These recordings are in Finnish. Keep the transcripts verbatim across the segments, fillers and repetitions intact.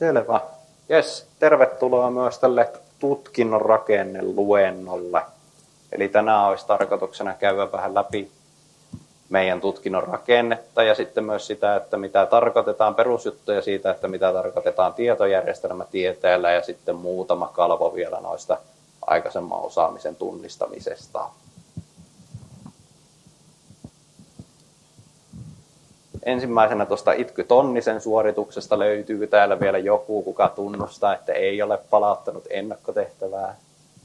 Selvä. Jes, tervetuloa myös tälle tutkinnon rakenneluennolle. Eli tänään olisi tarkoituksena käydä vähän läpi meidän tutkinnon rakennetta ja sitten myös sitä, että mitä tarkoitetaan perusjuttuja siitä, että mitä tarkoitetaan tietojärjestelmätieteellä ja sitten muutama kalvo vielä noista aikaisemman osaamisen tunnistamisesta. Ensimmäisenä tuosta Itky Tonnisen suorituksesta löytyy täällä vielä joku, kuka tunnustaa, että ei ole palauttanut ennakkotehtävää.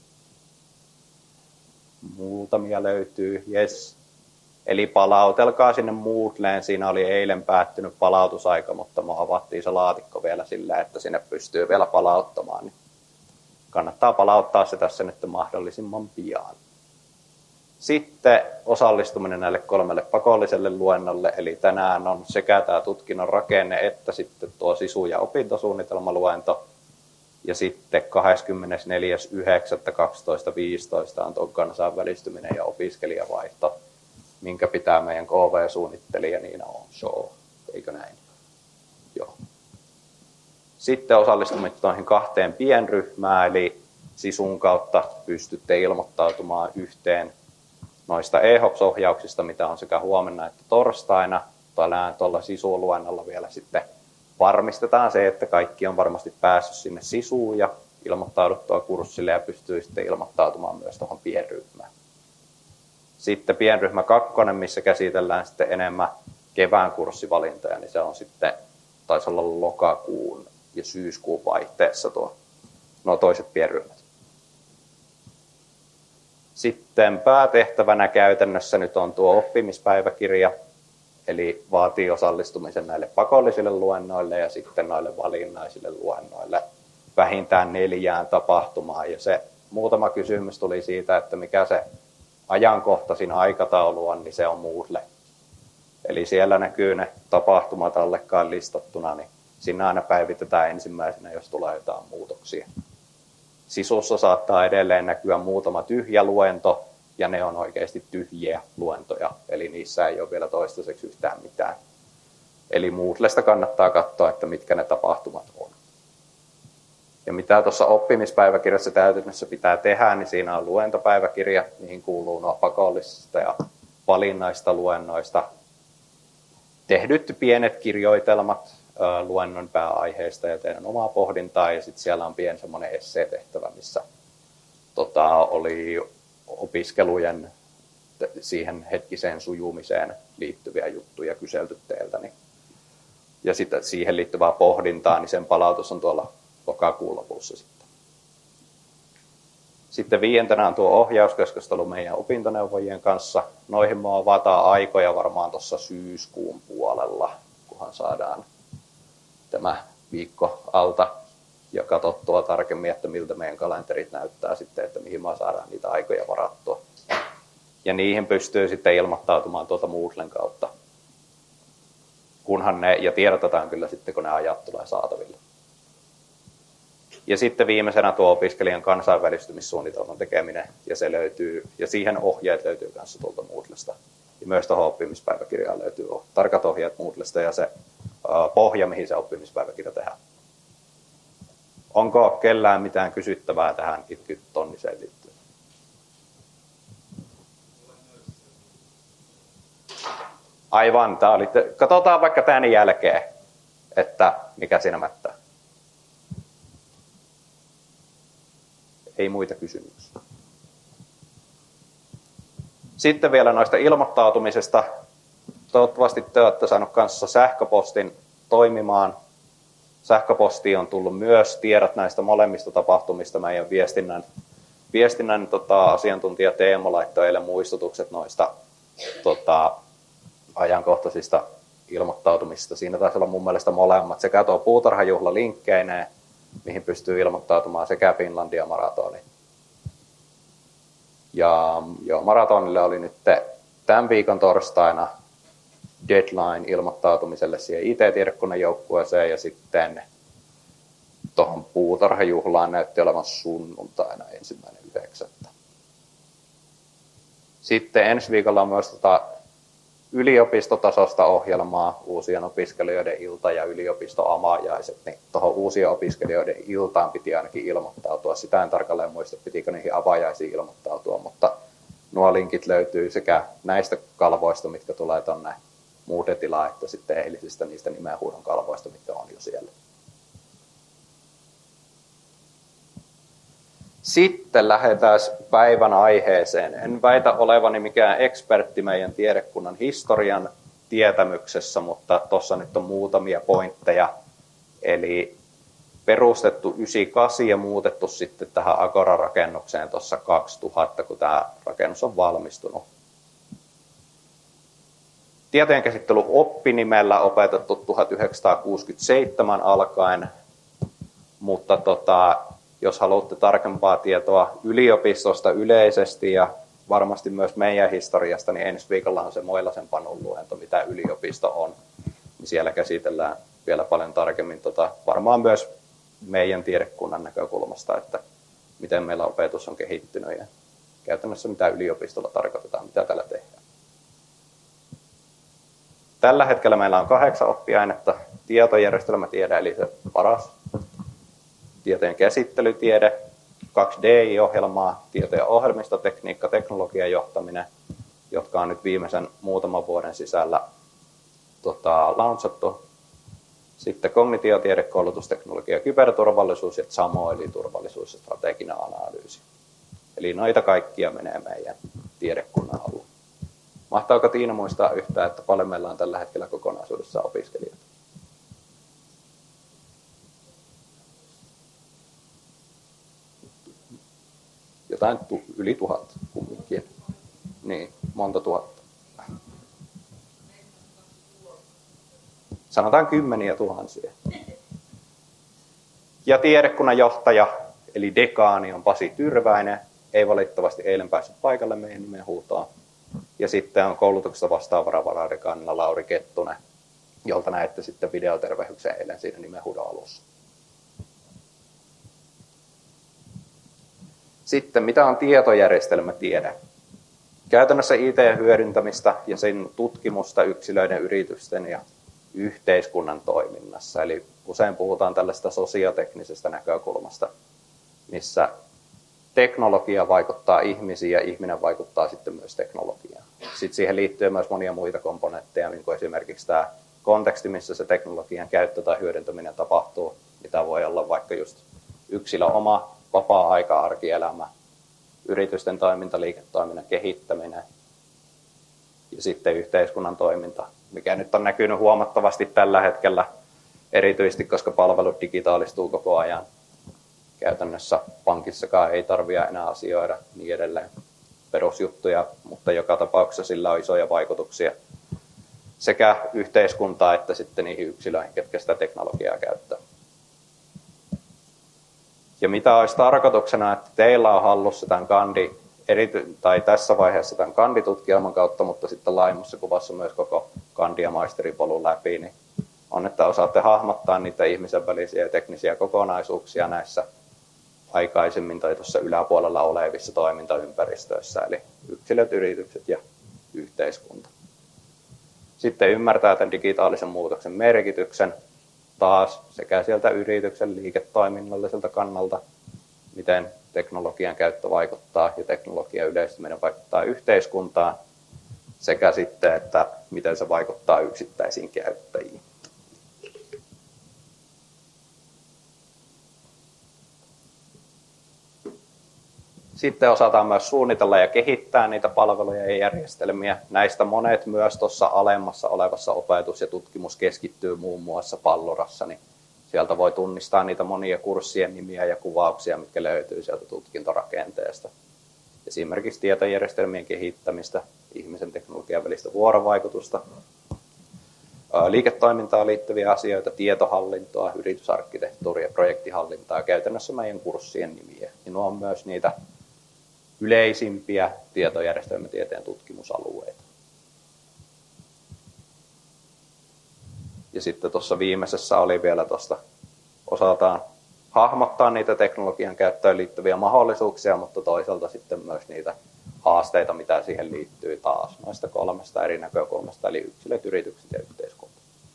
Muutamia löytyy, jes. Eli palautelkaa sinne Moodleen. Siinä oli eilen päättynyt palautusaika, mutta me avattiin se laatikko vielä sillä, että sinne pystyy vielä palauttamaan. Niin kannattaa palauttaa se tässä nyt mahdollisimman pian. Sitten osallistuminen näille kolmelle pakolliselle luennolle, eli tänään on sekä tämä tutkinnon rakenne että sitten tuo sisu- ja opintosuunnitelmaluento. Ja sitten kahdeskymmenesneljäs yhdeksättä kaksituhattaviisitoista on tuo kansainvälistyminen ja opiskelijavaihto, minkä pitää meidän K V-suunnittelija Niina Onshow, eikö näin? Joo. Sitten osallistuminen noihin kahteen pienryhmään, eli sisun kautta pystytte ilmoittautumaan yhteen noista E H O P-ohjauksista, mitä on sekä huomenna että torstaina. Tuolla sisuluennolla vielä sitten varmistetaan se, että kaikki on varmasti päässyt sinne sisuun ja ilmoittauduttua kurssille ja pystyy sitten ilmoittautumaan myös tuohon pienryhmään. Sitten pienryhmä kakkonen, missä käsitellään sitten enemmän kevään kurssivalintoja, niin se on sitten, taisi olla lokakuun ja syyskuun vaihteessa tuo, nuo toiset pienryhmät. Sitten päätehtävänä käytännössä nyt on tuo oppimispäiväkirja, eli vaatii osallistumisen näille pakollisille luennoille ja sitten noille valinnaisille luennoille vähintään neljään tapahtumaan. Ja se muutama kysymys tuli siitä, että mikä se ajankohtaisin aikataulu on, niin se on Moodle. Eli siellä näkyy ne tapahtumat allekkaan listattuna, niin sinne aina päivitetään ensimmäisenä, jos tulee jotain muutoksia. Sisussa saattaa edelleen näkyä muutama tyhjä luento, ja ne on oikeasti tyhjiä luentoja, eli niissä ei ole vielä toistaiseksi yhtään mitään. Eli Moodlesta kannattaa katsoa, että mitkä ne tapahtumat on. Ja mitä tuossa oppimispäiväkirjassa täytännössä pitää tehdä, niin siinä on luentopäiväkirja, mihin kuuluu nuo pakollisista ja valinnaista luennoista tehdyt pienet kirjoitelmat luennon pääaiheista ja teidän omaa pohdintaa, ja sitten siellä on pieni semmoinen esseetehtävä, missä tota, oli opiskelujen siihen hetkiseen sujumiseen liittyviä juttuja kyselty teiltä. Niin. Ja sitten siihen liittyvää pohdintaa, niin sen palautus on tuolla lokakuun lopussa sitten. Sitten viientenä on tuo ohjauskeskustelu meidän opintoneuvojien kanssa. Noihin me avataan aikoja varmaan tuossa syyskuun puolella, kunhan saadaan tämä viikko alta ja katsottua tarkemmin, että miltä meidän kalenterit näyttää sitten, että mihin me saadaan niitä aikoja varattua. Ja niihin pystyy sitten ilmoittautumaan tuolta Moodlen kautta, kunhan ne, ja tiedotetaan kyllä sitten, kun ne ajat tulee saataville. Ja sitten viimeisenä tuo opiskelijan kansainvälistymissuunnitelman tekeminen, ja se löytyy, ja siihen ohjeet löytyy kanssa tuolta Moodlesta. Ja myös tuohon oppimispäiväkirjaan löytyy tarkat ohjeet Moodlesta ja se pohja, mihin se oppimispäiväkirja tehdään. Onko kellään mitään kysyttävää tähän Itky Tonniseen liittyen? Aivan, tämä oli, katsotaan vaikka tämän jälkeen, että mikä siinä mättää. Ei muita kysymyksiä. Sitten vielä noista ilmoittautumisesta. Toivottavasti te olette saaneet kanssa sähköpostin toimimaan. Sähköpostiin on tullut myös tiedot näistä molemmista tapahtumista. Meidän viestinnän, viestinnän tota, asiantuntija Teemo laittoi eilen muistutukset noista tota, ajankohtaisista ilmoittautumisista. Siinä taisi olla mun mielestä molemmat. Sekä tuo puutarhajuhla linkkeineen, mihin pystyy ilmoittautumaan, sekä Finlandia maratoni. Ja joo, maratonille oli nyt tämän viikon torstaina deadline ilmoittautumiselle siihen I T-tiedekunnnan joukkueeseen, ja sitten tuohon puutarhajuhlaan näytti olevan sunnuntaina ensimmäinen yhdeksättä. Sitten ensi viikolla on myös tota yliopistotasosta ohjelmaa, uusien opiskelijoiden ilta ja yliopistoamajaiset, niin tuohon uusien opiskelijoiden iltaan piti ainakin ilmoittautua. Sitä en tarkalleen muista, pitikö niihin avajaisiin ilmoittautua, mutta nuo linkit löytyy sekä näistä kalvoista, mitkä tulee tuonne Moodetilaan, että sitten eilisistä niistä nimenhuudon kalvoista, mitkä on jo siellä. Sitten lähdetään päivän aiheeseen. En väitä olevani mikään ekspertti meidän tiedekunnan historian tietämyksessä, mutta tuossa nyt on muutamia pointteja. Eli perustettu yhdeksänkymmentäkahdeksan ja muutettu sitten tähän Agora-rakennukseen tuossa kaksituhatta, kun tämä rakennus on valmistunut. Tietojenkäsittely oppinimellä opetettu tuhatyhdeksänsataakuusikymmentäseitsemän alkaen, mutta tota, jos haluatte tarkempaa tietoa yliopistosta yleisesti ja varmasti myös meidän historiasta, niin ensi viikolla on se Moilasen Panun luento, mitä yliopisto on. Siellä käsitellään vielä paljon tarkemmin, tota, varmaan myös meidän tiedekunnan näkökulmasta, että miten meillä opetus on kehittynyt ja käytännössä mitä yliopistolla tarkoitetaan, mitä täällä tehdään. Tällä hetkellä meillä on kahdeksan oppiainetta, tietojärjestelmätiede eli se paras, tietojen käsittelytiede, kaksi D I-ohjelmaa, tieto- ja ohjelmistotekniikka, teknologian johtaminen, jotka on nyt viimeisen muutaman vuoden sisällä tota, launchattu. Sitten kognitiotiede, koulutusteknologia, kyberturvallisuus ja S A M O eli turvallisuus ja strateginen analyysi. Eli noita kaikkia menee meidän tiedekunnan alla. Mahtaako Tiina muistaa yhtään, että paljon meillä on tällä hetkellä kokonaisuudessa opiskelijoita? Jotain tu- yli tuhat kumminkin. Niin, monta tuhatta. Sanotaan kymmeniä tuhansia. Ja tiedekunnan johtaja, eli dekaani, on Pasi Tyrväinen. Ei valitettavasti eilen päässyt paikalle meidän nimen huutoon. Ja sitten on koulutuksesta vastaava varadekaanilla Lauri Kettunen, jolta näette sitten videotervehyksen eilen siinä nimen huudon alussa. Sitten, mitä on tietojärjestelmätiede? Käytännössä I T-hyödyntämistä ja sen tutkimusta yksilöiden, yritysten ja yhteiskunnan toiminnassa. Eli usein puhutaan tällaista sosioteknisestä näkökulmasta, missä teknologia vaikuttaa ihmisiin ja ihminen vaikuttaa sitten myös teknologiaan. Sitten siihen liittyy myös monia muita komponentteja, niin kuin esimerkiksi tämä konteksti, missä se teknologian käyttö tai hyödyntäminen tapahtuu, mitä voi olla vaikka just yksilön oma vapaa-aika, arkielämä, yritysten toiminta, liiketoiminnan kehittäminen ja sitten yhteiskunnan toiminta, mikä nyt on näkynyt huomattavasti tällä hetkellä, erityisesti koska palvelut digitaalistuu koko ajan. Käytännössä pankissakaan ei tarvitse enää asioida niin edelleen perusjuttuja, mutta joka tapauksessa sillä on isoja vaikutuksia sekä yhteiskuntaa että sitten niihin yksilöihin, ketkä sitä teknologiaa käyttää. Ja mitä olisi tarkoituksena, että teillä on hallussa tämän kandi, erity, tai tässä vaiheessa tämän kanditutkielman kautta, mutta sitten laajemmassa kuvassa myös koko kandi- ja maisteripolun läpi, niin on, että osaatte hahmottaa niitä ihmisen välisiä ja teknisiä kokonaisuuksia näissä aikaisemmin tai tuossa yläpuolella olevissa toimintaympäristöissä, eli yksilöt, yritykset ja yhteiskunta. Sitten ymmärtää tämän digitaalisen muutoksen merkityksen taas sekä sieltä yrityksen liiketoiminnalliselta kannalta, miten teknologian käyttö vaikuttaa ja teknologian yleistyminen vaikuttaa yhteiskuntaan, sekä sitten, että miten se vaikuttaa yksittäisiin käyttäjiin. Sitten osataan myös suunnitella ja kehittää niitä palveluja ja järjestelmiä. Näistä monet myös tuossa alemmassa olevassa opetus- ja tutkimus keskittyy muun muassa Pallurassa, niin sieltä voi tunnistaa niitä monia kurssien nimiä ja kuvauksia, mitkä löytyy sieltä tutkintorakenteesta. Esimerkiksi tietojärjestelmien kehittämistä, ihmisen teknologian välistä vuorovaikutusta, liiketoimintaan liittyviä asioita, tietohallintoa, yritysarkkitehtuuria, projektihallintaa, käytännössä meidän kurssien nimiä. Ja nuo on myös niitä yleisimpiä tietojärjestelmätieteen tutkimusalueita. Ja sitten tuossa viimeisessä oli vielä tuosta osataan hahmottaa niitä teknologian käyttöön liittyviä mahdollisuuksia, mutta toisaalta sitten myös niitä haasteita, mitä siihen liittyy taas noista kolmesta eri näkökulmasta, eli yksilöt, yritykset ja yhteiskunta.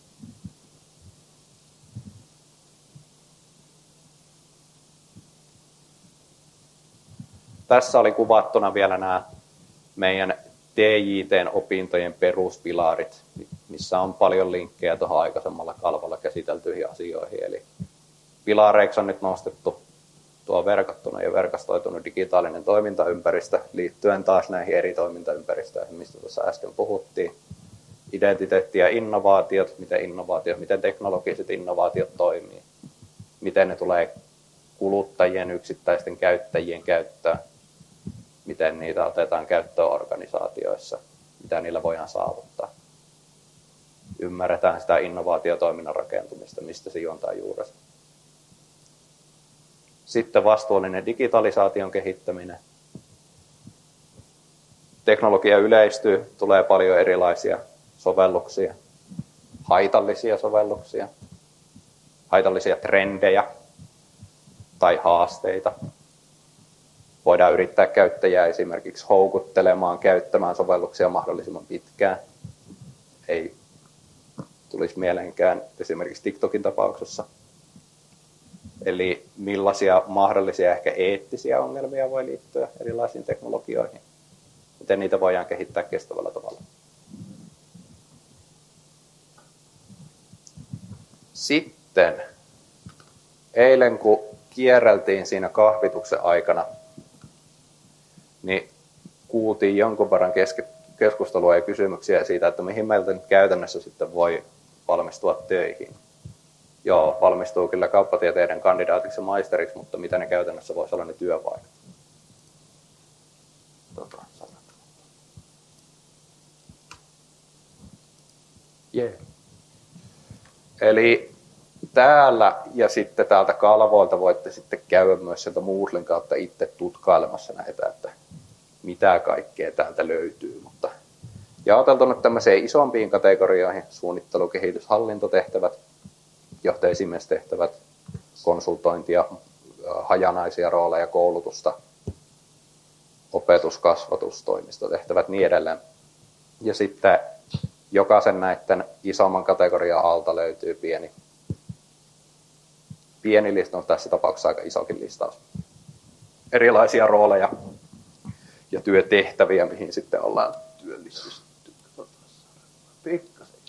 Tässä oli kuvattuna vielä nämä meidän T J T-opintojen peruspilarit, missä on paljon linkkejä tuohon aikaisemmalla kalvolla käsiteltyihin asioihin. Eli pilareiksi on nyt nostettu tuo verkottunut ja verkostoitunut digitaalinen toimintaympäristö liittyen taas näihin eri toimintaympäristöihin, mistä tuossa äsken puhuttiin. Identiteetti ja innovaatiot, miten innovaatiot, miten teknologiset innovaatiot toimii, miten ne tulee kuluttajien, yksittäisten käyttäjien käyttöön, miten niitä otetaan käyttöön organisaatioissa, mitä niillä voidaan saavuttaa. Ymmärretään sitä innovaatiotoiminnan rakentumista, mistä se juontaa juurensa. Sitten vastuullinen digitalisaation kehittäminen. Teknologia yleistyy, tulee paljon erilaisia sovelluksia, haitallisia sovelluksia, haitallisia trendejä tai haasteita. Voidaan yrittää käyttäjää esimerkiksi houkuttelemaan käyttämään sovelluksia mahdollisimman pitkään. Ei tulisi mieleenkään esimerkiksi TikTokin tapauksessa. Eli millaisia mahdollisia ehkä eettisiä ongelmia voi liittyä erilaisiin teknologioihin. Miten niitä voidaan kehittää kestävällä tavalla. Sitten eilen kun kierreltiin siinä kahvituksen aikana, niin kuultiin jonkun verran keskustelua ja kysymyksiä siitä, että mihin meiltä nyt käytännössä sitten voi valmistua töihin. Joo, valmistuu kyllä kauppatieteiden kandidaatiksi ja maisteriksi, mutta mitä ne käytännössä voisi olla ne työvaikat? Tota, yeah. Eli täällä ja sitten täältä kalvoilta voitte sitten käydä myös sieltä Moodlen kautta itse tutkailemassa näitä, että mitä kaikkea täältä löytyy. Mutta jaoteltu nyt tämmöiseen isompiin kategorioihin: suunnittelu, kehitys, hallintotehtävät, johtoesimiestehtävät, konsultointia, hajanaisia rooleja, koulutusta, opetus, kasvatus, toimistotehtävät, niin edelleen. Ja sitten jokaisen näiden isomman kategorian alta löytyy pieni, pieni lista, no tässä tapauksessa aika isokin listaus. Erilaisia rooleja ja työtehtäviä, mihin sitten ollaan työllistetty. Pikkasen.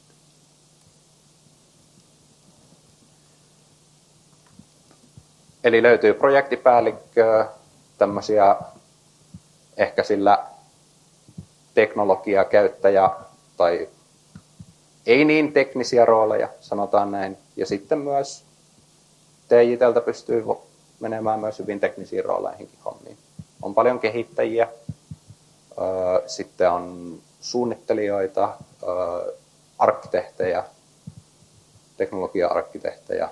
Eli löytyy projektipäällikköä, tämmöisiä ehkä sillä teknologiakäyttäjä tai ei niin teknisiä rooleja, sanotaan näin. Ja sitten myös T J T:ltä pystyy menemään myös hyvin teknisiin rooleihinkin hommiin. On paljon kehittäjiä, sitten on suunnittelijoita, arkkitehtejä, teknologia-arkkitehtejä.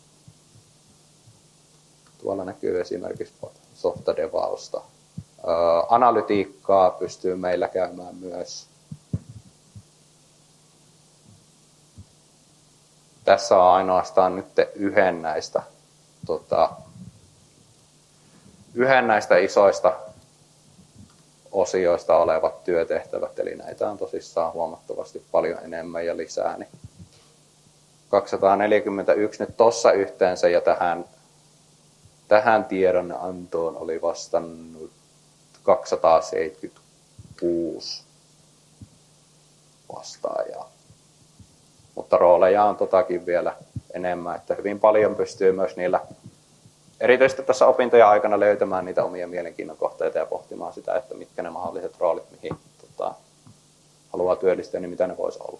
Tuolla näkyy esimerkiksi softadevausta. Analytiikkaa pystyy meillä käymään myös. Tässä on ainoastaan nyt yhden näistä, tota, yhden näistä isoista osioista olevat työtehtävät, eli näitä on tosissaan huomattavasti paljon enemmän ja lisää. Niin kaksisataaneljäkymmentäyksi nyt tuossa yhteensä, ja tähän, tähän tiedonantoon oli vastannut kaksisataaseitsemänkymmentäkuusi vastaajaa. Mutta rooleja on totakin vielä enemmän, että hyvin paljon pystyy myös niillä, erityisesti tässä opintojen aikana, löytämään niitä omia mielenkiinnon kohteita ja pohtimaan sitä, että mitkä ne mahdolliset roolit, mihin tota, haluaa työllistää, niin mitä ne voisi olla.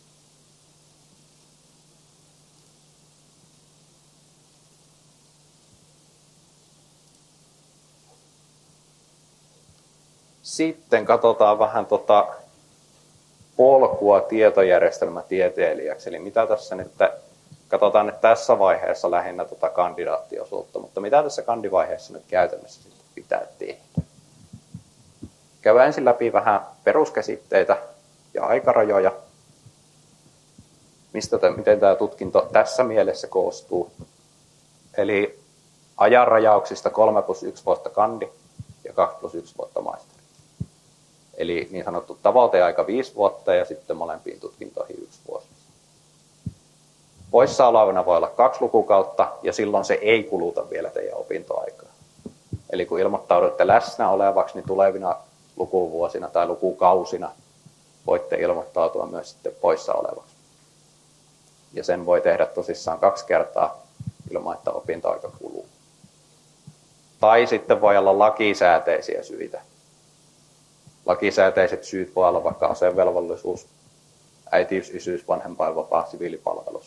Sitten katsotaan vähän tota polkua tietojärjestelmätieteilijäksi, eli mitä tässä nyt, katsotaan nyt tässä vaiheessa lähinnä tota kandidaattiosuutta, mutta mitä tässä kandivaiheessa nyt käytännössä sitten pitää tehdä. Käydään ensin läpi vähän peruskäsitteitä ja aikarajoja, mistä te, miten tämä tutkinto tässä mielessä koostuu. Eli ajanrajauksista kolme plus yksi vuotta kandi ja kaksi plus yksi vuotta maisteri. Eli niin sanottu tavoiteaika viisi vuotta ja sitten molempiin tutkintoihin yksi vuosi. Poissaoloaikana voi olla kaksi lukukautta ja silloin se ei kuluta vielä teidän opintoaikaa. Eli kun ilmoittaudutte läsnä olevaksi, niin tulevina lukuvuosina tai lukukausina voitte ilmoittautua myös sitten poissa olevaksi. Ja sen voi tehdä tosissaan kaksi kertaa ilman, että opintoaika kuluu. Tai sitten voi olla lakisääteisiä syitä. Lakisääteiset syyt voi olla vaikka asevelvollisuus, äitiys, isyys, vanhempainvapaa, siviilipalvelus.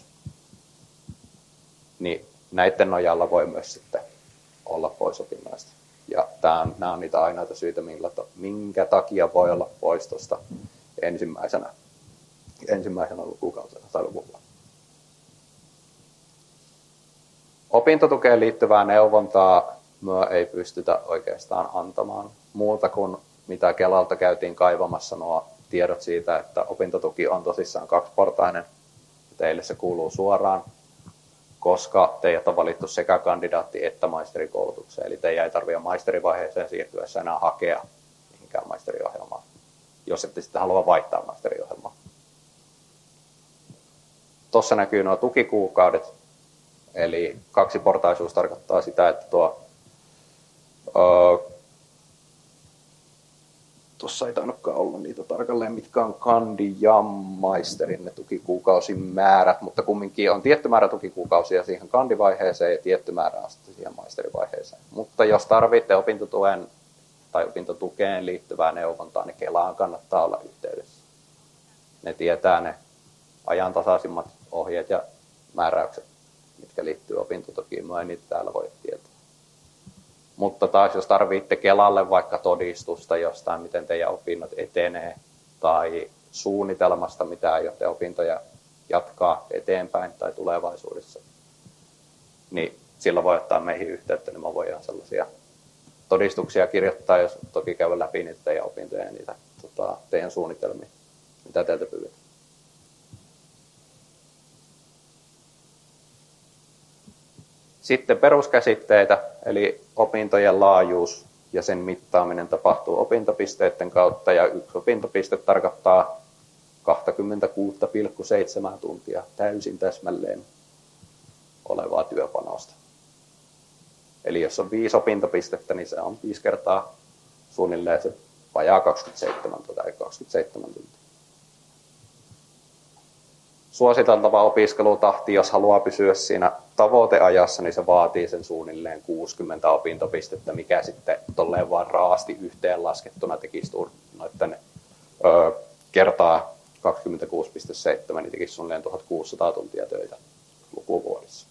Niin näiden nojalla voi myös sitten olla pois opinnoista. Ja tämä on, nämä on niitä ainoita syitä, minkä takia voi olla pois tuosta ensimmäisenä, ensimmäisenä lukukautena tai luvulla. Opintotukeen liittyvää neuvontaa myö ei pystytä oikeastaan antamaan muuta kuin mitä Kelalta käytiin kaivamassa nuo tiedot siitä, että opintotuki on tosissaan kaksiportainen. Teille se kuuluu suoraan, koska teidät on valittu sekä kandidaatti- että maisterikoulutukseen. Eli teidän ei tarvitse maisterivaiheeseen siirtyessä enää hakea mihinkään maisteriohjelmaan, jos ette sitten halua vaihtaa maisteriohjelmaa. Tuossa näkyy nuo tukikuukaudet. Eli kaksiportaisuus tarkoittaa sitä, että tuo öö, tuossa ei tainnutkaan olla niitä tarkalleen, mitkä on kandi ja maisterin ne tukikuukausimäärät, mutta kumminkin on tietty määrä tukikuukausia siihen kandivaiheeseen ja tietty määrä asti siihen maisterivaiheeseen. Mutta jos tarvitsette opintotuen tai opintotukeen liittyvää neuvontaa, niin Kelaan kannattaa olla yhteydessä. Ne tietää ne ajantasaisimmat ohjeet ja määräykset, mitkä liittyy opintotukiin. Mä en niitä täällä voi tietää. Mutta taas jos tarvitte Kelalle vaikka todistusta jostain, miten teidän opinnot etenee, tai suunnitelmasta, mitä aiotte opintoja jatkaa eteenpäin tai tulevaisuudessa, niin silloin voi ottaa meihin yhteyttä, niin mä voidaan sellaisia todistuksia kirjoittaa, jos toki käydä läpi niitä teidän opintoja ja niitä tota, teidän suunnitelmia, mitä teiltä pyydetään. Sitten peruskäsitteitä, eli opintojen laajuus ja sen mittaaminen tapahtuu opintopisteiden kautta, ja yksi opintopiste tarkoittaa kaksikymmentäkuusi pilkku seitsemän tuntia täysin täsmälleen olevaa työpanosta. Eli jos on viisi opintopistettä, niin se on viisi kertaa suunnilleen se vajaa kaksikymmentäseitsemän tai kaksikymmentäseitsemän tuntia. Suositeltava opiskelutahti, jos haluaa pysyä siinä tavoiteajassa, niin se vaatii sen suunnilleen kuusikymmentä opintopistettä, mikä sitten tolleen vaan raasti yhteenlaskettuna tekisi noiden ö, kertaa kaksikymmentäkuusi pilkku seitsemän, niin tekisi suunnilleen tuhatkuusisataa tuntia töitä lukuvuodessa.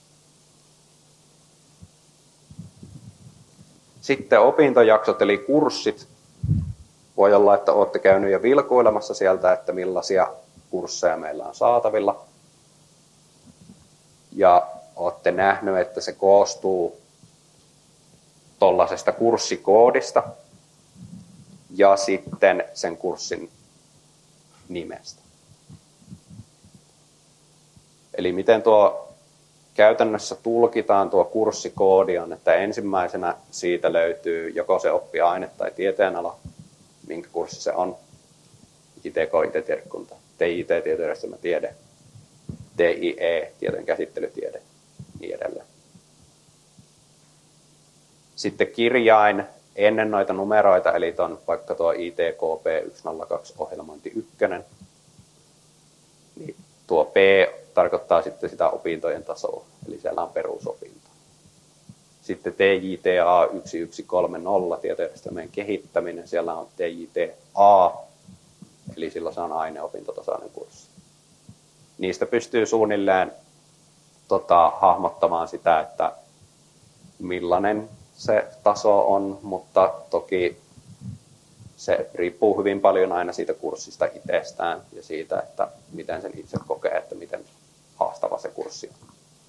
Sitten opintojaksot eli kurssit. Voi olla, että olette käynyt jo vilkuilemassa sieltä, että millaisia kursseja meillä on saatavilla. Ja olette nähnyt, että se koostuu tuollaisesta kurssikoodista ja sitten sen kurssin nimestä. Eli miten tuo käytännössä tulkitaan tuo kurssikoodi on, että ensimmäisenä siitä löytyy joko se oppiaine tai tieteenala, minkä kurssi se on, I T K, I T-tiedekunta, T I T, tietojärjestelmätiede, T I E, tietojen käsittelytiede, niin edelleen. Sitten kirjain ennen noita numeroita, eli ton, vaikka tuo I T K P yksi nolla kaksi ohjelmointi yksi, niin tuo P tarkoittaa sitten sitä opintojen tasoa, eli siellä on perusopinto. Sitten T J T A yksi yksi kolme nolla, tietojärjestelmien kehittäminen, siellä on T J T A, eli silloin se on aineopintotasoinen kurssi. Niistä pystyy suunnilleen tota, hahmottamaan sitä, että millainen se taso on, mutta toki se riippuu hyvin paljon aina siitä kurssista itsestään ja siitä, että miten sen itse kokee, että miten haastava se kurssi on.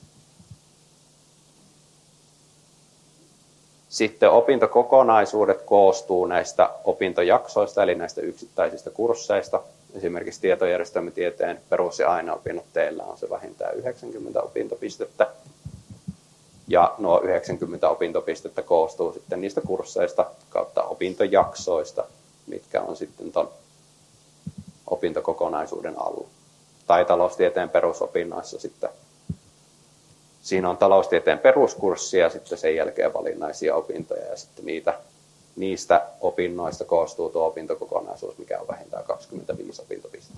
Sitten opintokokonaisuudet koostuu näistä opintojaksoista, eli näistä yksittäisistä kursseista. Esimerkiksi tietojärjestelmätieteen perus- ja aineopinnot teillä on se vähintään yhdeksänkymmentä opintopistettä. Ja nuo yhdeksänkymmentä opintopistettä koostuu sitten niistä kursseista kautta opintojaksoista, mitkä mitkä on sitten ton opintokokonaisuuden alla. Tai taloustieteen perusopinnoissa sitten. Siinä on taloustieteen peruskurssi ja sitten sen jälkeen valinnaisia opintoja ja sitten niitä, niistä opinnoista koostuu tuo opintokokonaisuus, mikä on vähintään kaksikymmentäviisi opintopistettä.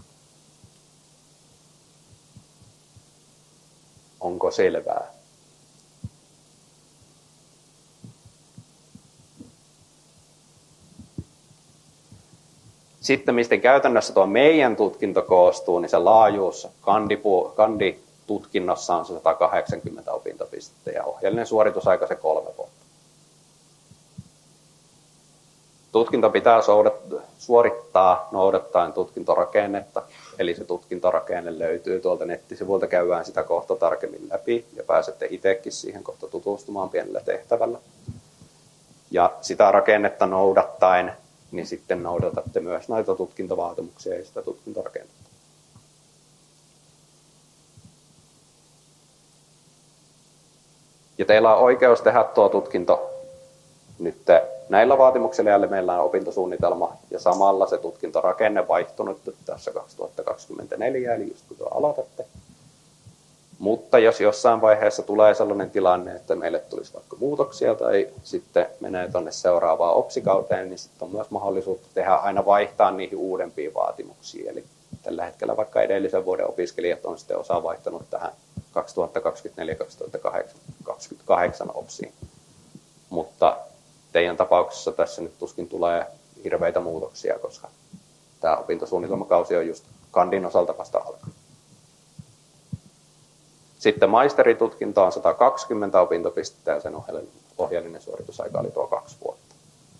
Onko selvää? Sitten mistä käytännössä tuo meidän tutkinto koostuu, niin se laajuus kanditutkinnossa on se sata kahdeksankymmentä opintopistettä ja ohjeellinen suoritusaika se kolme vuotta. Tutkinto pitää suorittaa noudattaen tutkintorakennetta, eli se tutkintorakenne löytyy tuolta nettisivuilta, käydään sitä kohta tarkemmin läpi ja pääsette itsekin siihen kohta tutustumaan pienellä tehtävällä. Ja sitä rakennetta noudattaen, niin sitten noudatatte myös näitä tutkintovaatimuksia ja sitä tutkintorakennetta. Ja teillä on oikeus tehdä tuo tutkinto nyt näillä vaatimuksilla, jälleen meillä on opintosuunnitelma ja samalla se tutkintorakenne vaihtunut tässä kaksituhattakaksikymmentäneljä, eli just kun tuo aloitatte. Mutta jos jossain vaiheessa tulee sellainen tilanne, että meille tulisi vaikka muutoksia tai sitten menee tuonne seuraavaan opsikauteen, niin sitten on myös mahdollisuutta tehdä aina vaihtaa niihin uudempiin vaatimuksiin. Eli tällä hetkellä vaikka edellisen vuoden opiskelijat on sitten osa vaihtanut tähän kaksituhattakaksikymmentäneljä kaksituhattakaksikymmentäkahdeksan opsiin. Mutta teidän tapauksessa tässä nyt tuskin tulee hirveitä muutoksia, koska tämä opintosuunnitelmakausi on just kandin osalta vasta alkaa. Sitten maisteritutkinto on sata kaksikymmentä opintopistettä ja sen ohjeellinen suoritusaika oli tuo kaksi vuotta.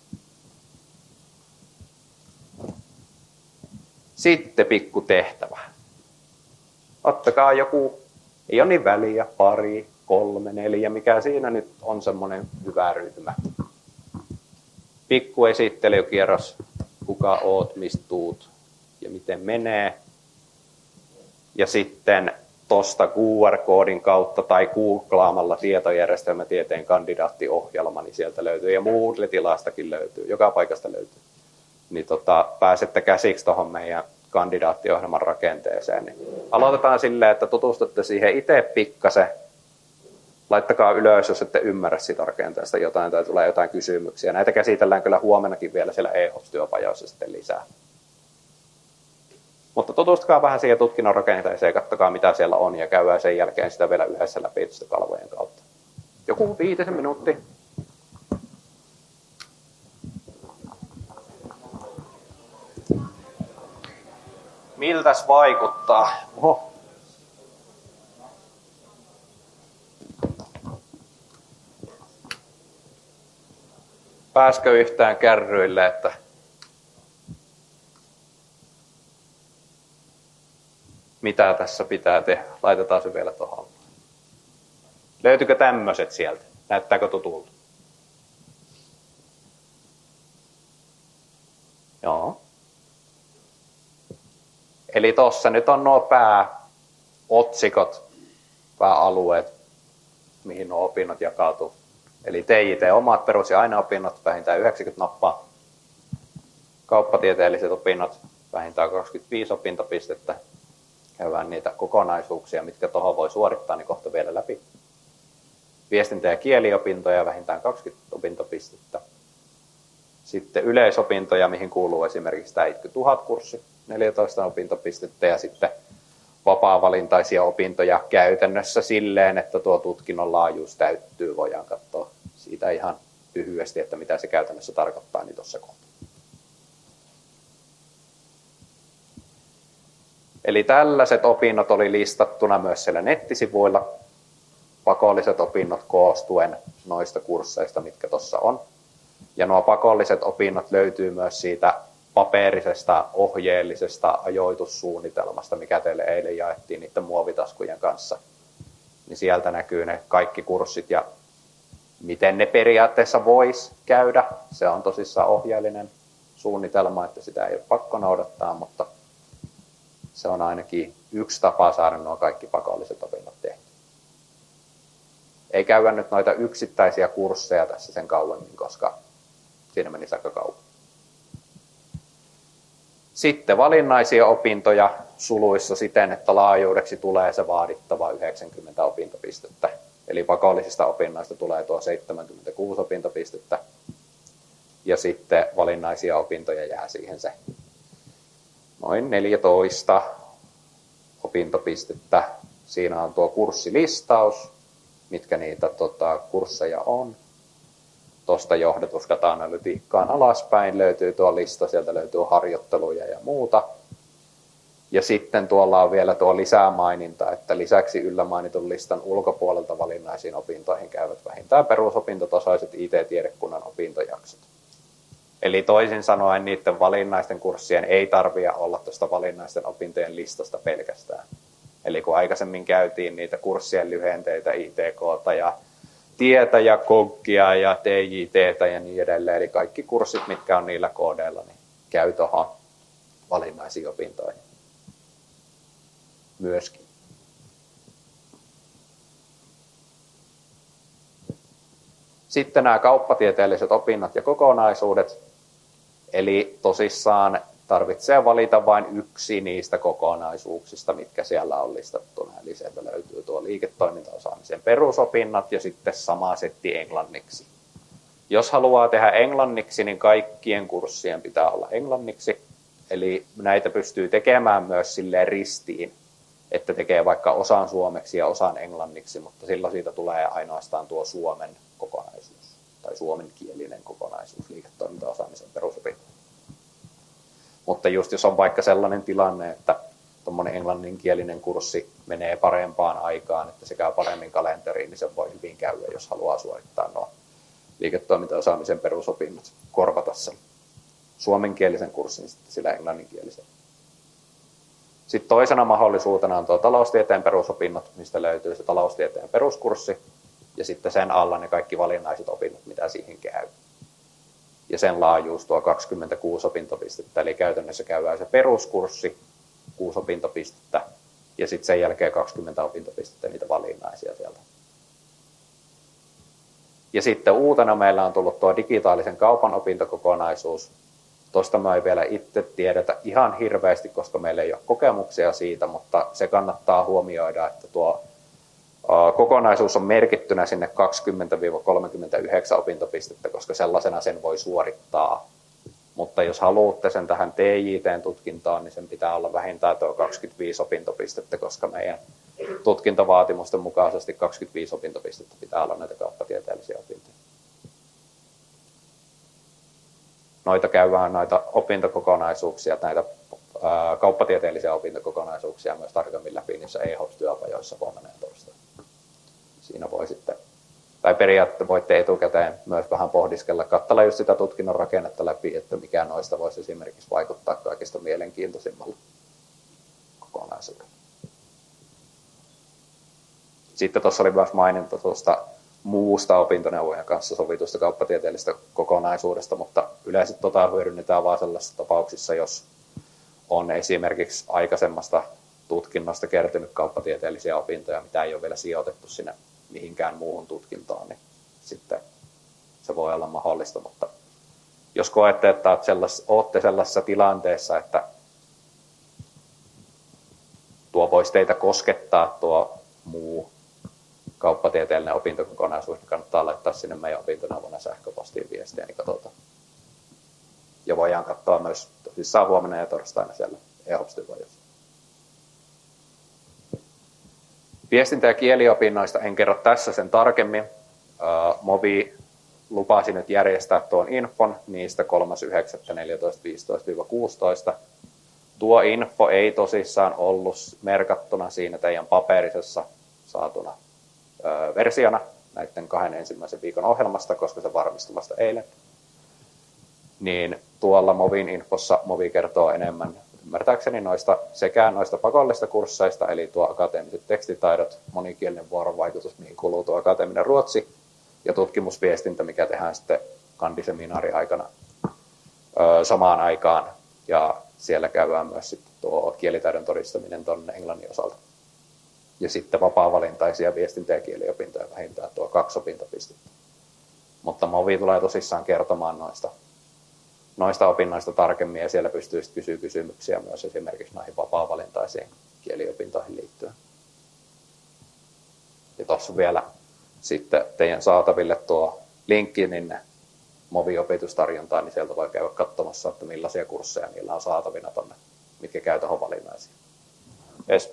Sitten pikku tehtävä. Ottakaa joku, ei ole niin väliä, pari, kolme, neljä, mikä siinä nyt on semmoinen hyvä ryhmä. Pikku esittelykierros, kuka oot, mistä tuut ja miten menee. Ja sitten tuosta Q R-koodin kautta tai googlaamalla tietojärjestelmätieteen kandidaattiohjelma, niin sieltä löytyy, ja Moodle-tilastakin löytyy, joka paikasta löytyy. Niin tota, pääsette käsiksi tuohon meidän kandidaattiohjelman rakenteeseen. Niin aloitetaan silleen, että tutustutte siihen itse pikkasen. Laittakaa ylös, jos ette ymmärrä siitä rakenteesta jotain tai tulee jotain kysymyksiä. Näitä käsitellään kyllä huomennakin vielä siellä E H O S-työpajoissa sitten lisää. Mutta tutustukaa vähän siihen tutkinnon rakenteeseen ja katsokaa mitä siellä on ja käydään sen jälkeen sitä vielä yhdessä läpi kalvojen kautta. Joku viitisen minuuttia. Miltäs vaikuttaa? Oho. Pääskö yhtään kärryille, että mitä tässä pitää tehdä? Laitetaan se vielä tuohon. Löytyykö tämmöiset sieltä? Näyttääkö tutulta? Joo. Eli tuossa nyt on nuo pääotsikot, pääalueet, mihin nuo opinnot jakautuu. Eli T I T, omat perus- ja aineopinnot, vähintään yhdeksänkymmentä nappaa. Kauppatieteelliset opinnot, vähintään kaksikymmentäviisi opintopistettä. Käydään niitä kokonaisuuksia, mitkä tuohon voi suorittaa, niin kohta vielä läpi. Viestintä- ja kieliopintoja, vähintään kaksikymmentä opintopistettä. Sitten yleisopintoja, mihin kuuluu esimerkiksi tämä I T K tuhat-kurssi, neljätoista opintopistettä, ja sitten vapaa-valintaisia opintoja käytännössä silleen, että tuo tutkinnon laajuus täyttyy. Voidaan katsoa siitä ihan lyhyesti, että mitä se käytännössä tarkoittaa, niin tuossa kohtaa. Eli tällaiset opinnot oli listattuna myös siellä nettisivuilla. Pakolliset opinnot koostuen noista kursseista, mitkä tuossa on. Ja nuo pakolliset opinnot löytyy myös siitä paperisesta, ohjeellisesta ajoitussuunnitelmasta, mikä teille eilen jaettiin niiden muovitaskujen kanssa. Niin sieltä näkyy ne kaikki kurssit ja miten ne periaatteessa voisi käydä. Se on tosissaan ohjeellinen suunnitelma, että sitä ei ole pakko noudattaa, mutta se on ainakin yksi tapa saada nuo kaikki pakolliset opinnot tehty. Ei käydä nyt noita yksittäisiä kursseja tässä sen kauemmin, koska siinä menisi aika kauan. Sitten valinnaisia opintoja suluissa siten, että laajuudeksi tulee se vaadittava yhdeksänkymmentä opintopistettä. Eli pakollisista opinnoista tulee tuo seitsemänkymmentäkuusi opintopistettä. Ja sitten valinnaisia opintoja jää siihen se noin neljätoista opintopistettä. Siinä on tuo kurssilistaus, mitkä niitä tota, kursseja on. Tuosta johdatusdata-analytiikkaan alaspäin löytyy tuo lista, sieltä löytyy harjoitteluja ja muuta. Ja sitten tuolla on vielä tuo lisämaininta, että lisäksi yllä mainitun listan ulkopuolelta valinnaisiin opintoihin käyvät vähintään perusopintotasaiset I T-tiedekunnan opintojaksot. Eli toisin sanoen niiden valinnaisten kurssien ei tarvitse olla tuosta valinnaisten opintojen listasta pelkästään. Eli kun aikaisemmin käytiin niitä kurssien lyhenteitä, I T K:ta ja tietä ja kokkia ja T J T:tä ja niin edelleen, eli kaikki kurssit, mitkä on niillä koodeilla, niin käy tuohon valinnaisiin opintoihin myöskin. Sitten nämä kauppatieteelliset opinnot ja kokonaisuudet, eli tosissaan tarvitsee valita vain yksi niistä kokonaisuuksista, mitkä siellä on listattuna. Eli sieltä löytyy tuo liiketoimintaosaamisen perusopinnot ja sitten sama setti englanniksi. Jos haluaa tehdä englanniksi, niin kaikkien kurssien pitää olla englanniksi. Eli näitä pystyy tekemään myös silleen ristiin, että tekee vaikka osan suomeksi ja osan englanniksi, mutta silloin siitä tulee ainoastaan tuo suomen kokonaisuus tai suomenkielinen kokonaisuus liiketoimintaosaamisen perusopinnot. Mutta just jos on vaikka sellainen tilanne, että tuommoinen englanninkielinen kurssi menee parempaan aikaan, että se käy paremmin kalenteriin, niin se voi hyvin käydä, jos haluaa suorittaa nuo liiketoimintaosaamisen perusopinnot, korvata sen suomenkielisen kurssin sitten sillä englanninkielisen. Sitten toisena mahdollisuutena on tuo taloustieteen perusopinnot, mistä löytyy se taloustieteen peruskurssi, ja sitten sen alla ne kaikki valinnaiset opinnot, mitä siihen käy. Ja sen laajuus tuo kaksikymmentäkuusi opintopistettä, eli käytännössä käydään se peruskurssi, kuusi opintopistettä, ja sitten sen jälkeen kaksikymmentä opintopistettä, niitä valinnaisia sieltä. Ja sitten uutena meillä on tullut tuo digitaalisen kaupan opintokokonaisuus. Tuosta me ei vielä itse tiedetä ihan hirveästi, koska meillä ei ole kokemuksia siitä, mutta se kannattaa huomioida, että tuo kokonaisuus on merkittynä sinne kaksikymmentä kolmekymmentäyhdeksän opintopistettä, koska sellaisena sen voi suorittaa. Mutta jos haluatte sen tähän T J T-tutkintoon, niin sen pitää olla vähintään tuo kaksikymmentäviisi opintopistettä, koska meidän tutkintovaatimusten mukaisesti kaksikymmentäviisi opintopistettä pitää olla näitä kauppatieteellisiä opintoja. Noita käydään noita opintokokonaisuuksia, näitä ää, kauppatieteellisiä opintokokonaisuuksia myös tarkemmin läpi niissä E H O P-työpajoissa huomenna ja torstaina. Siinä voi sitten, tai periaatteessa voitte etukäteen myös vähän pohdiskella, katsella just sitä tutkinnon rakennetta läpi, että mikä noista voisi esimerkiksi vaikuttaa kaikista mielenkiintoisimmalle kokonaisuudelle. Sitten tuossa oli myös maininta tuosta muusta opintoneuvojen kanssa sovitusta kauppatieteellisestä kokonaisuudesta, mutta yleensä tota hyödynnetään vain sellaisissa tapauksissa, jos on esimerkiksi aikaisemmasta tutkinnosta kertynyt kauppatieteellisiä opintoja, mitä ei ole vielä sijoitettu sinne mihinkään muuhun tutkintoon, niin sitten se voi olla mahdollista, mutta jos koette, että olette sellaisessa tilanteessa, että tuo voisi teitä koskettaa tuo muu kauppatieteellinen opintokokonaisuus, niin kannattaa laittaa sinne meidän opintoneuvonnan sähköpostiin viestiä, niin katsotaan. Ja voidaan katsoa myös tosissaan huomenna ja torstaina siellä E H O P-työpajoissa. Viestintä- ja kieliopinnoista en kerro tässä sen tarkemmin. Movi lupasi nyt järjestää tuon infon niistä kolmas yhdeksättä neljätoista viisitoista kuusitoista. Tuo info ei tosissaan ollut merkattuna siinä teidän paperisessa saatuna versiona näiden kahden ensimmäisen viikon ohjelmasta, koska se varmistui vasta eilen. Niin tuolla Movin infossa Movi kertoo enemmän ymmärtääkseni noista sekä noista pakollisista kursseista, eli tuo akateemiset tekstitaidot, monikielinen vuorovaikutus, mihin kuluu tuo akateeminen ruotsi, ja tutkimusviestintä, mikä tehdään sitten kandiseminaari aikana ö, samaan aikaan, ja siellä käydään myös sitten tuo kielitaidon todistaminen tuonne englannin osalta. Ja sitten vapaa-valintaisia viestintä- ja kieliopintoja vähintään tuo kaksi opintopistettä. Mutta Movi tulee tosissaan kertomaan noista noista opinnoista tarkemmin ja siellä pystyy kysyä kysymyksiä myös esimerkiksi näihin vapaa-valintaisiin kieliopintoihin liittyen. Ja tuossa vielä sitten teidän saataville tuo linkki niin Movi-opetustarjontaan, niin sieltä voi käydä katsomassa, että millaisia kursseja niillä on saatavina tuonne, mitkä käy tuohon valinnaisiin. Yes.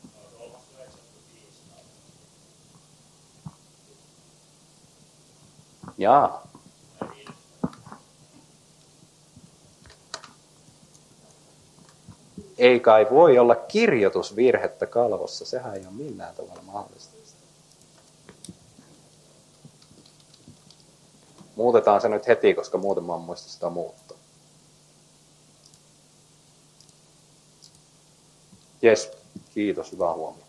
Jaa. Ei kai voi olla kirjoitusvirhettä kalvossa, sehän ei ole millään tavalla mahdollista. Muutetaan se nyt heti, koska muuten mä en muista sitä muuttaa. Jes, kiitos, hyvä huomio.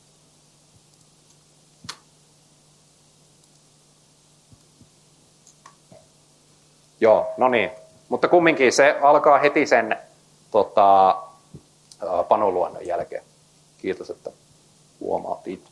Joo, no niin. Mutta kumminkin se alkaa heti sen tota, panoluonnon jälkeen. Kiitos, että huomaatit.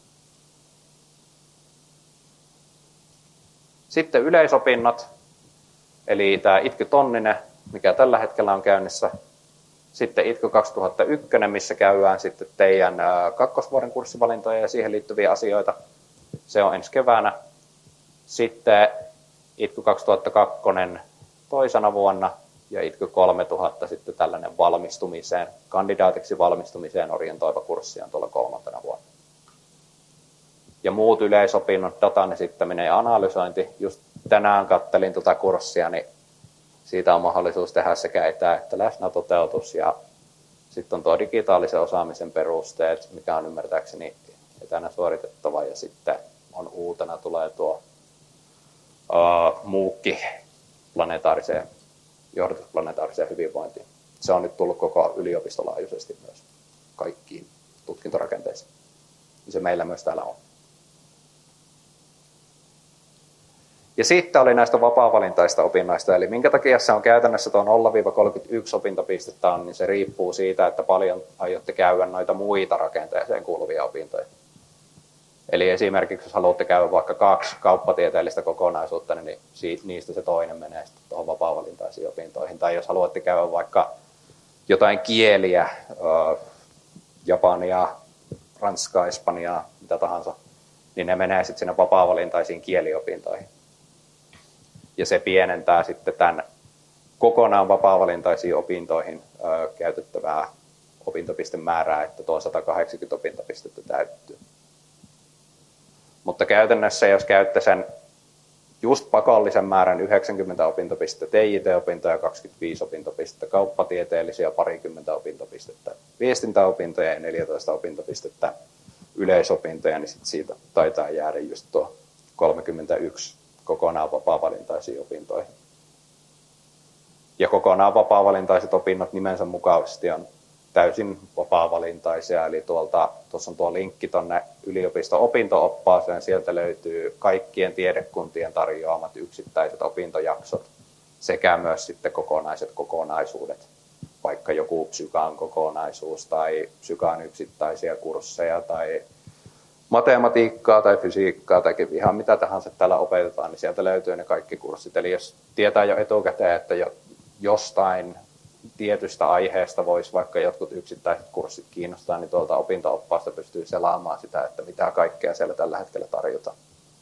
Sitten yleisopinnot, eli tämä I T K Y Tonninen, mikä tällä hetkellä on käynnissä. Sitten I T K Y kaksituhattayksi, missä käydään sitten teidän kakkosvuoden kurssivalintoja ja siihen liittyviä asioita. Se on ensi keväänä. Sitten I T K Y kaksituhattakaksi toisena vuonna ja I T K Y kolmetuhatta sitten tällainen valmistumiseen, kandidaatiksi valmistumiseen orientoiva kurssi on tuolla kolmantena vuonna. Ja muut yleisopinnot, datan esittäminen ja analysointi. Just tänään kattelin tuota kurssia, niin siitä on mahdollisuus tehdä sekä etä- että läsnätoteutus. Ja sitten on tuo digitaalisen osaamisen perusteet, mikä on ymmärtääkseni etänä suoritettava. Ja sitten on uutena tulee tuo uh, muukki planetaariseen, johdatusplanetaariseen hyvinvointiin. Se on nyt tullut koko yliopistolaajuisesti myös kaikkiin tutkintorakenteisiin. Se meillä myös täällä on. Ja sitten oli näistä vapaa-valintaista opinnoista, eli minkä takia se on käytännössä tuo nolla kolmekymmentäyksi opintopistettä on, niin se riippuu siitä, että paljon aiotte käydä noita muita rakenteeseen kuuluvia opintoja. Eli esimerkiksi jos haluatte käydä vaikka kaksi kauppatieteellistä kokonaisuutta, niin niistä se toinen menee sitten tuohon vapaa-valintaisiin opintoihin. Tai jos haluatte käydä vaikka jotain kieliä, japania, ranskaa, espanjaa, mitä tahansa, niin ne menee sitten sinne vapaa-valintaisiin kieliopintoihin. Ja se pienentää sitten tämän kokonaan vapaa-valintaisiin opintoihin ö, käytettävää opintopistemäärää, että tuo sata kahdeksankymmentä opintopistettä täyttyy. Mutta käytännössä, jos käytte sen just pakollisen määrän yhdeksänkymmentä opintopistettä, T I T-opintoja kaksikymmentäviisi opintopistettä, kauppatieteellisiä parikymmentä opintopistettä, viestintäopintoja ja neljätoista opintopistettä, yleisopintoja, niin sit siitä taitaa jäädä just tuo kolmekymmentäyksi kokonaan vapaa-valintaisiin opintoihin. Ja kokonaan vapaa-valintaiset opinnot nimensä mukaisesti on täysin vapaa-valintaisia, eli tuolta, tuossa on tuo linkki tuonne yliopiston opinto-oppaaseen, sieltä löytyy kaikkien tiedekuntien tarjoamat yksittäiset opintojaksot sekä myös sitten kokonaiset kokonaisuudet, vaikka joku psykaan kokonaisuus tai psykaan yksittäisiä kursseja tai matematiikkaa tai fysiikkaa tai ihan mitä tahansa täällä opetetaan, niin sieltä löytyy ne kaikki kurssit. Eli jos tietää jo etukäteen, että jo jostain tietystä aiheesta voisi vaikka jotkut yksittäiset kurssit kiinnostaa, niin tuolta opinto-oppaasta pystyy selaamaan sitä, että mitä kaikkea siellä tällä hetkellä tarjotaan.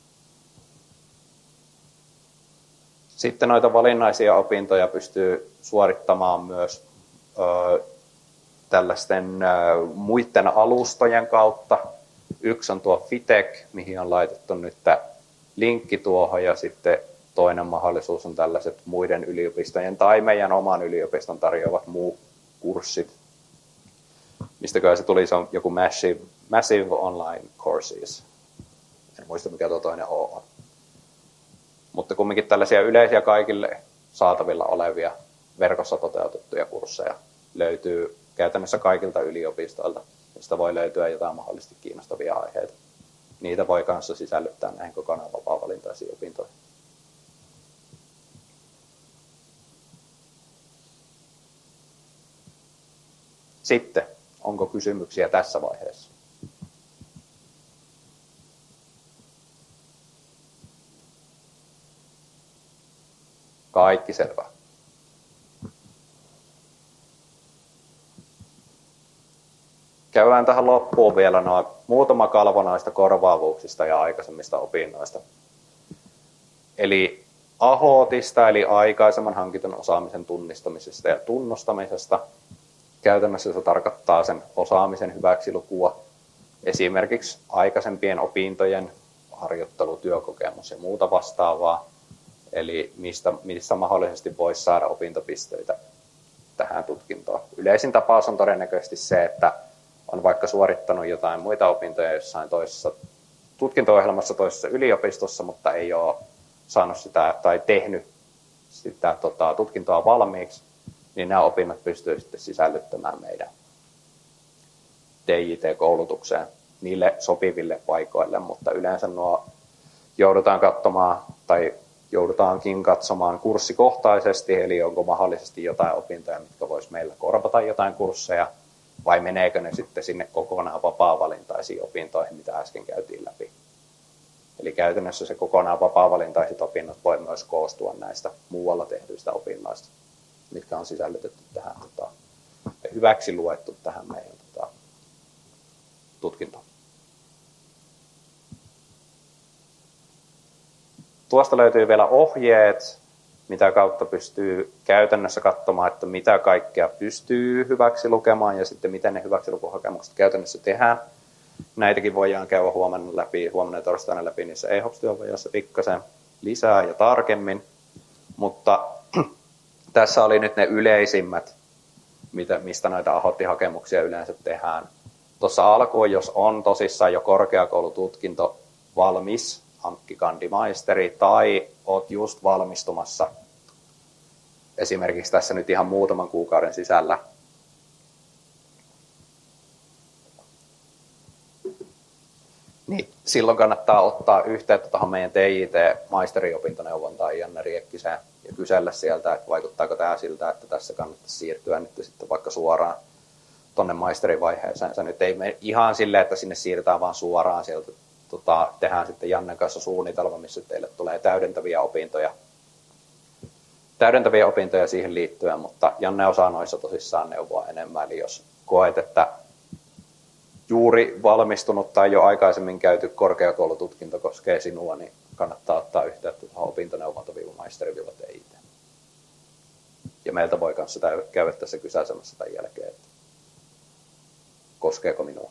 Sitten noita valinnaisia opintoja pystyy suorittamaan myös ö, tällaisten ö, muiden alustojen kautta. Yksi on tuo Fitech, mihin on laitettu nyt linkki tuohon, ja sitten toinen mahdollisuus on tällaiset muiden yliopistojen tai meidän oman yliopiston tarjoavat muu kurssit. Mistäköhän se tuli, se on joku Massive, massive Online Courses. En muista mikä tuo toinen O on. Mutta kumminkin tällaisia yleisiä kaikille saatavilla olevia verkossa toteutettuja kursseja löytyy käytännössä kaikilta yliopistoilta, mistä voi löytyä jotain mahdollisesti kiinnostavia aiheita. Niitä voi kanssa sisällyttää näihin kokonaan vapaa-valintaisiin opintoihin. Sitten, onko kysymyksiä tässä vaiheessa? Kaikki selvä. Käydään tähän loppuun vielä noin muutama kalvo noista korvaavuuksista ja aikaisemmista opinnoista. Eli A H T:sta eli aikaisemman hankitun osaamisen tunnistamisesta ja tunnustamisesta. Käytännössä se tarkoittaa sen osaamisen hyväksilukua, esimerkiksi aikaisempien opintojen harjoittelu, työkokemus ja muuta vastaavaa. Eli mistä, missä mahdollisesti voisi saada opintopisteitä tähän tutkintoon. Yleisin tapaus on todennäköisesti se, että on vaikka suorittanut jotain muita opintoja jossain toisessa tutkinto-ohjelmassa toisessa yliopistossa, mutta ei ole saanut sitä tai tehnyt sitä tota, tutkintoa valmiiksi, niin nämä opinnot pystyy sitten sisällyttämään meidän T J T-koulutukseen niille sopiville paikoille, mutta yleensä nuo joudutaan katsomaan tai joudutaankin katsomaan kurssikohtaisesti, eli onko mahdollisesti jotain opintoja, mitkä vois meillä korvata jotain kursseja, vai meneekö ne sitten sinne kokonaan vapaa-valintaisiin opintoihin, mitä äsken käytiin läpi. Eli käytännössä se kokonaan vapaa-valintaiset opinnot voi myös koostua näistä muualla tehdyistä opinnoista, mitkä on sisällytetty tähän, tota, hyväksi luettu tähän meidän tota, tutkintoon. Tuosta löytyy vielä ohjeet, mitä kautta pystyy käytännössä katsomaan, että mitä kaikkea pystyy hyväksi lukemaan ja sitten miten ne hyväksilukuhakemukset käytännössä tehdään. Näitäkin voidaan käydä huomenna läpi, huomenna ja torstaina läpi niissä E H O P S-työpajoissa pikkasen lisää ja tarkemmin. Mutta tässä oli nyt ne yleisimmät, mistä noita A H T-hakemuksia yleensä tehdään. Tuossa alkuun, jos on tosissaan jo korkeakoulututkinto valmis, hankkikandi-maisteri, tai olet just valmistumassa esimerkiksi tässä nyt ihan muutaman kuukauden sisällä, niin silloin kannattaa ottaa yhteyttä tuohon meidän T J T-maisteriopintoneuvontaan Janne Riekkiseen ja kysellä sieltä, että vaikuttaako tämä siltä, että tässä kannattaisi siirtyä nyt sitten vaikka suoraan tuonne maisterivaiheeseen. Se nyt ei mene ihan silleen, että sinne siirrytään vaan suoraan sieltä. Tota, tehdään sitten Jannen kanssa suunnitelma, missä teille tulee täydentäviä opintoja. Täydentäviä opintoja siihen liittyen, mutta Janne osaa noissa tosissaan neuvoa enemmän. Eli jos koet, että juuri valmistunut tai jo aikaisemmin käyty korkeakoulututkinto koskee sinua, niin kannattaa ottaa yhteyttä tuohon opintoneuvonta-maisteri-T I T. Ja meiltä voi kanssa käydä tässä kysäisemässä tämän jälkeen, että koskeeko minua.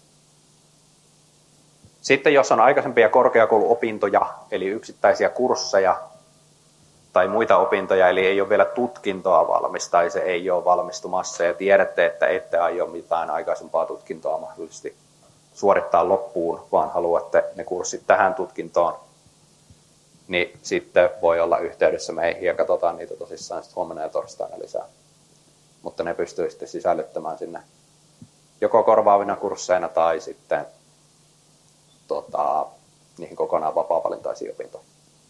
Sitten jos on aikaisempia korkeakouluopintoja, eli yksittäisiä kursseja tai muita opintoja, eli ei ole vielä tutkintoa valmis tai se ei ole valmistumassa ja tiedätte, että ette aio mitään aikaisempaa tutkintoa mahdollisesti suorittaa loppuun, vaan haluatte ne kurssit tähän tutkintoon, niin sitten voi olla yhteydessä meihin ja katsotaan niitä tosissaan sitten huomenna ja torstaina lisää. Mutta ne pystyy sitten sisällyttämään sinne joko korvaavina kursseina tai sitten Tota, niihin kokonaan vapaa-valintaisiin opintoihin.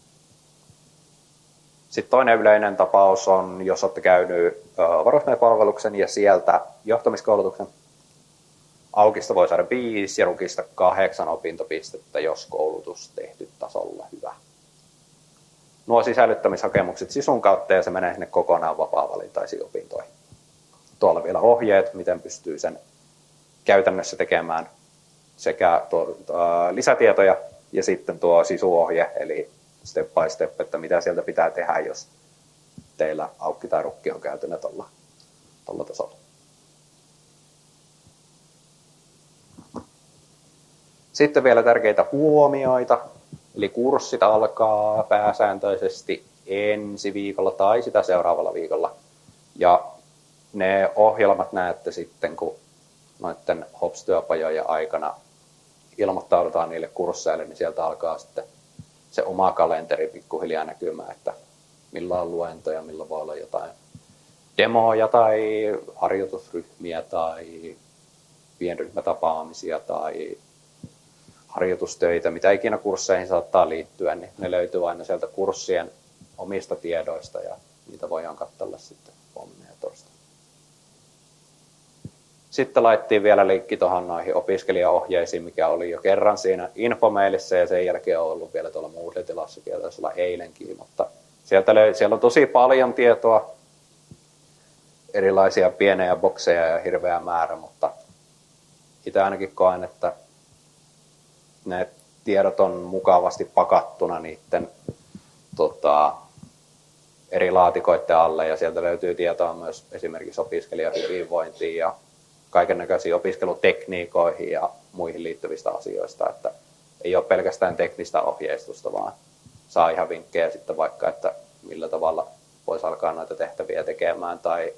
Sitten toinen yleinen tapaus on, jos olette käynyt varusmiespalveluksen ja sieltä johtamiskoulutuksen. Aukista voi saada viisi ja Rukista kahdeksan opintopistettä, jos koulutus tehty tasolla hyvä. Nuo sisällyttämishakemukset sisun kautta ja se menee sinne kokonaan vapaa-valintaisiin opintoihin. Tuolla vielä ohjeet, miten pystyy sen käytännössä tekemään sekä tuo, uh, lisätietoja ja sitten tuo sisuohje, eli step by step, että mitä sieltä pitää tehdä, jos teillä aukki tai rukki on käytännö tuolla, tuolla tasolla. Sitten vielä tärkeitä huomioita, eli kurssit alkaa pääsääntöisesti ensi viikolla tai sitä seuraavalla viikolla. Ja ne ohjelmat näette sitten, kun noiden H O P S-työpajojen aikana ilmoittaudutaan niille kursseille, niin sieltä alkaa sitten se oma kalenteri pikkuhiljaa näkymään, että milloin on luentoja, milloin voi olla jotain demoja tai harjoitusryhmiä tai pienryhmätapaamisia tai harjoitustöitä, mitä ikinä kursseihin saattaa liittyä, niin ne löytyy aina sieltä kurssien omista tiedoista ja niitä voidaan katsella sitten huomenna ja torstaina. Sitten laittiin vielä linkki tuohon noihin opiskelijaohjeisiin, mikä oli jo kerran siinä infomailissa ja sen jälkeen on ollut vielä tuolla Moodle-tilassakin, ja taisi olla eilenkin, mutta sieltä löy- siellä on tosi paljon tietoa, erilaisia pienejä bokseja ja hirveä määrä, mutta itse ainakin koen, että ne tiedot on mukavasti pakattuna niiden tota, eri laatikoiden alle ja sieltä löytyy tietoa myös esimerkiksi opiskelijan hyvinvointiin ja kaikennäköisiin opiskelutekniikoihin ja muihin liittyvistä asioista, että ei ole pelkästään teknistä ohjeistusta, vaan saa ihan vinkkejä sitten vaikka, että millä tavalla voisi alkaa noita tehtäviä tekemään tai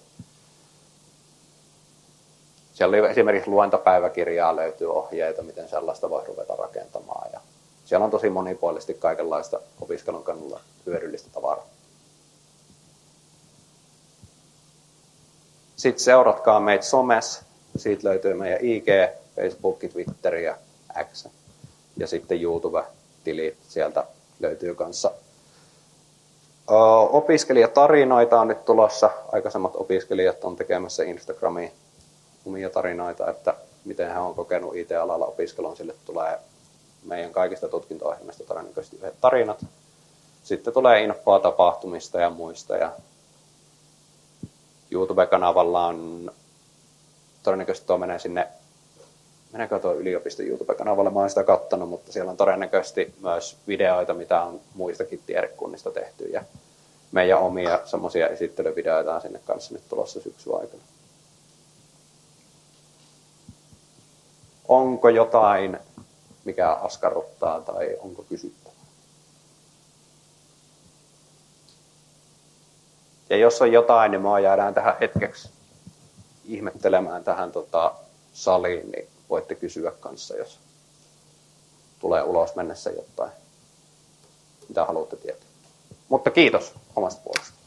siellä oli esimerkiksi luentopäiväkirjaa löytyy ohjeita, miten sellaista voi ruveta rakentamaan ja siellä on tosi monipuolisesti kaikenlaista opiskelun kannalta hyödyllistä tavaraa. Sitten seuratkaa meitä somessa. Siitä löytyy meidän I G, Facebook, Twitter ja X. Ja sitten YouTube-tilit sieltä löytyy kanssa. Opiskelijatarinoita on nyt tulossa. Aikaisemmat opiskelijat on tekemässä Instagramiin omia tarinoita, että miten he on kokenut I T-alalla opiskelun. Sille tulee meidän kaikista tutkinto-ohjelmista todennäköisesti yhdet tarinat. Sitten tulee infoa tapahtumista ja muista. Ja YouTube-kanavalla on todennäköisesti tuo menee sinne, meneekö tuo yliopiston YouTube-kanavalle, mä oon sitä kattonut, mutta siellä on todennäköisesti myös videoita, mitä on muistakin tiedekunnista tehty ja meidän omia semmoisia esittelyvideoita on sinne kanssa nyt tulossa syksyn aikana. Onko jotain, mikä askarruttaa tai onko kysyttävää? Ja jos on jotain, niin me jäädään tähän hetkeksi ihmettelemään tähän tota, saliin, niin voitte kysyä kanssa, jos tulee ulos mennessä jotain, mitä haluatte tietää. Mutta kiitos omasta puolesta.